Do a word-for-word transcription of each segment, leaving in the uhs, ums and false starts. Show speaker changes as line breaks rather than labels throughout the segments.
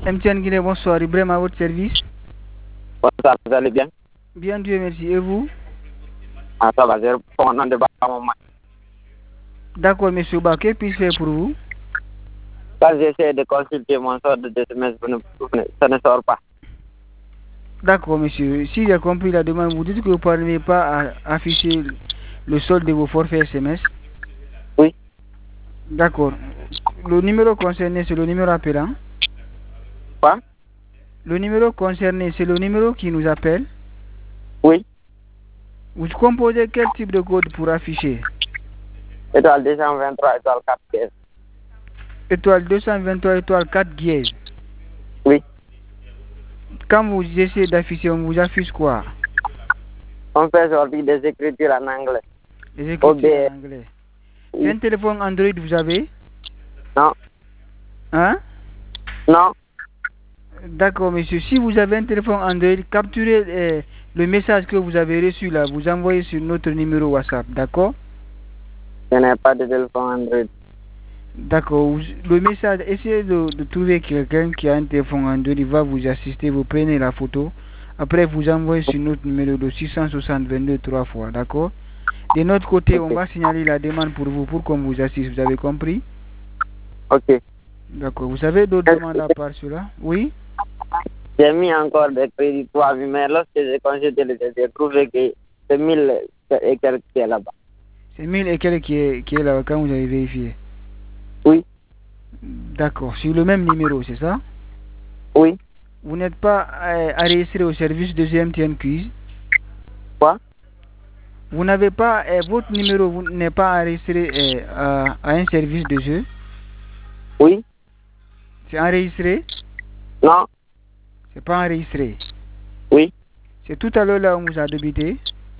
M T N Guinée, bonsoir. Ibrahim à votre service.
Bonsoir, vous allez bien?
Bien, Dieu merci. Et vous?
Ah, ça va, j'ai répondu au nom de Baba.
D'accord, monsieur Ba, que puis-je faire pour vous?
Quand j'essaie de consulter mon solde de S M S, ça ne sort pas.
D'accord, monsieur. Si j'ai compris la demande, vous dites que vous ne parvenez pas à afficher le solde de vos forfaits S M S?
Oui.
D'accord. Le numéro concerné, c'est le numéro appelant?
Quoi?
Le numéro concerné, c'est le numéro qui nous appelle?
Oui.
Vous composez quel type de code pour afficher?
Étoile deux cent vingt-trois, étoile quatre dièse.
Étoile deux cent vingt-trois, étoile quatre dièse.
Oui.
Quand vous essayez d'afficher, on vous affiche quoi?
On fait sortir des écritures en anglais.
Des écritures en anglais. Oui. C'est un téléphone Android, vous avez?
Non.
Hein?
Non.
D'accord, monsieur. Si vous avez un téléphone Android, capturez euh, le message que vous avez reçu là. Vous envoyez sur notre numéro WhatsApp, d'accord?
Je n'ai pas de téléphone Android.
D'accord. Le message, essayez de, de trouver quelqu'un qui a un téléphone Android. Il va vous assister. Vous prenez la photo. Après, vous envoyez sur notre numéro de six cent soixante vingt-deux trois fois, d'accord? De notre côté, okay. On va signaler la demande pour vous, pour qu'on vous assiste. Vous avez compris?
Ok.
D'accord. Vous avez d'autres demandes à part cela? Oui?
J'ai mis encore des crédits trois, mais lorsque j'ai consulté le test, j'ai trouvé que c'est mille et quelques qui est là-bas.
C'est mille et quelques qui est, qui est là quand vous avez vérifié?
Oui.
D'accord. Sur le même numéro, c'est ça?
Oui.
Vous n'êtes pas euh, enregistré au service de G M T N Quiz?
Quoi?
Vous n'avez pas, euh, votre numéro n'est pas enregistré euh, à, à un service de jeu?
Oui.
C'est enregistré?
Non.
C'est pas enregistré?
Oui.
C'est tout à l'heure là où on vous a débité?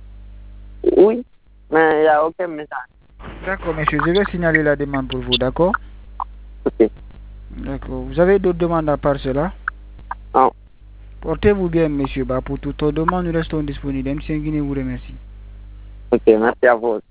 Oui, mais il n'y a aucun message.
D'accord, monsieur, je vais signaler la demande pour vous, d'accord?
Ok.
D'accord. Vous avez d'autres demandes à part cela?
Non.
Portez-vous bien, monsieur. Bah, pour toute demande, nous restons disponibles. M. Guinée vous remercie.
Ok, merci à vous.